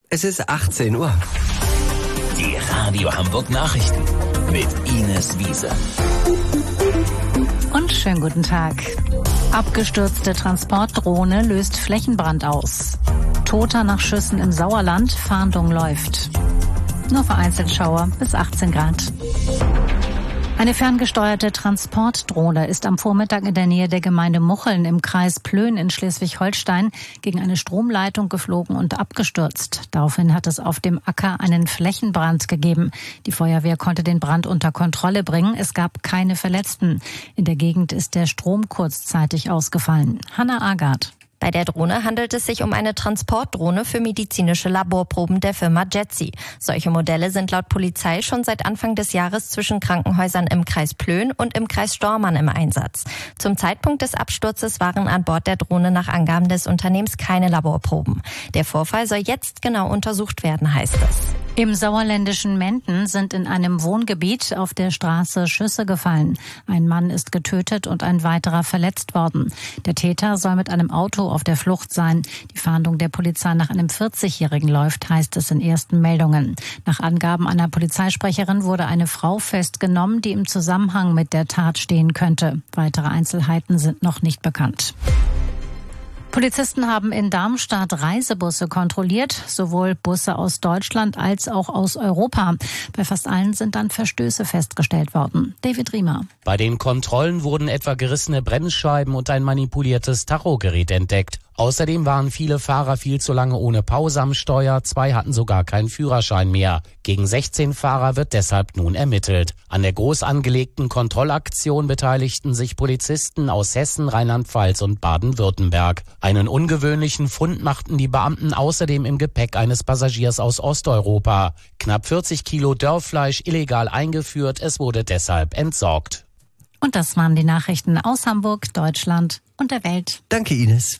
Es ist 18 Uhr. Die Radio Hamburg Nachrichten mit Ines Wiese. Und schönen guten Tag. Abgestürzte Transportdrohne löst Flächenbrand aus. Toter nach Schüssen im Sauerland, Fahndung läuft. Nur vereinzelt Schauer bis 18 Grad. Eine ferngesteuerte Transportdrohne ist am Vormittag in der Nähe der Gemeinde Mucheln im Kreis Plön in Schleswig-Holstein gegen eine Stromleitung geflogen und abgestürzt. Daraufhin hat es auf dem Acker einen Flächenbrand gegeben. Die Feuerwehr konnte den Brand unter Kontrolle bringen. Es gab keine Verletzten. In der Gegend ist der Strom kurzzeitig ausgefallen. Hanna Agard. Bei der Drohne handelt es sich um eine Transportdrohne für medizinische Laborproben der Firma Jetsi. Solche Modelle sind laut Polizei schon seit Anfang des Jahres zwischen Krankenhäusern im Kreis Plön und im Kreis Stormann im Einsatz. Zum Zeitpunkt des Absturzes waren an Bord der Drohne nach Angaben des Unternehmens keine Laborproben. Der Vorfall soll jetzt genau untersucht werden, heißt es. Im sauerländischen Menden sind in einem Wohngebiet auf der Straße Schüsse gefallen. Ein Mann ist getötet und ein weiterer verletzt worden. Der Täter soll mit einem Auto auf der Flucht sein. Die Fahndung der Polizei nach einem 40-Jährigen läuft, heißt es in ersten Meldungen. Nach Angaben einer Polizeisprecherin wurde eine Frau festgenommen, die im Zusammenhang mit der Tat stehen könnte. Weitere Einzelheiten sind noch nicht bekannt. Polizisten haben in Darmstadt Reisebusse kontrolliert, sowohl Busse aus Deutschland als auch aus Europa. Bei fast allen sind dann Verstöße festgestellt worden. David Riemer. Bei den Kontrollen wurden etwa gerissene Bremsscheiben und ein manipuliertes Tachogerät entdeckt. Außerdem waren viele Fahrer viel zu lange ohne Pause am Steuer, 2 hatten sogar keinen Führerschein mehr. Gegen 16 Fahrer wird deshalb nun ermittelt. An der groß angelegten Kontrollaktion beteiligten sich Polizisten aus Hessen, Rheinland-Pfalz und Baden-Württemberg. Einen ungewöhnlichen Fund machten die Beamten außerdem im Gepäck eines Passagiers aus Osteuropa. Knapp 40 Kilo Dörrfleisch illegal eingeführt, es wurde deshalb entsorgt. Und das waren die Nachrichten aus Hamburg, Deutschland und der Welt. Danke, Ines.